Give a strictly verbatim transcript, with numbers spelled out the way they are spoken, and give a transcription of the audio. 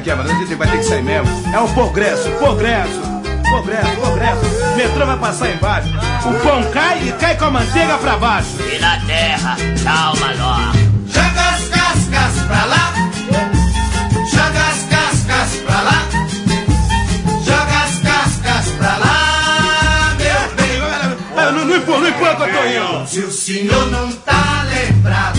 aqui, mano. A gente vai ter que sair mesmo. É o progresso, progresso, progresso, progresso. O metrô vai passar embaixo. O pão cai e cai com a manteiga pra baixo. E na terra, tchau, maló. Joga as cascas pra lá. Joga as cascas pra lá. Joga as cascas pra lá, meu bem. Não, não empurra, não empurra que eu tô indo. Se o senhor não tá lembrado